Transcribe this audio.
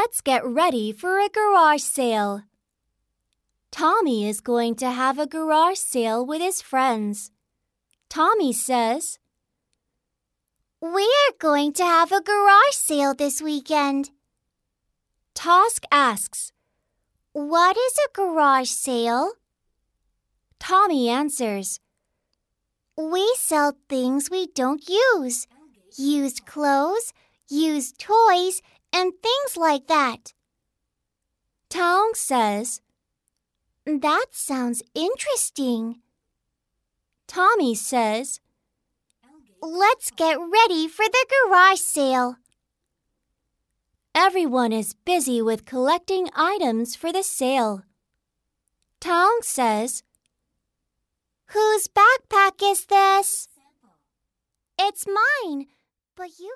Let's get ready for a garage sale. Tommy is going to have a garage sale with his friends. Tommy says, "We're going to have a garage sale this weekend." Tosk asks, "What is a garage sale?" Tommy answers, "We sell things we don't use. Used clothes, used toys, and things like that." Taung says, "That sounds interesting." Tommy says, "Let's get ready for the garage sale." Everyone is busy with collecting items for the sale. Taung says, "Whose backpack is this?" "It's mine, but you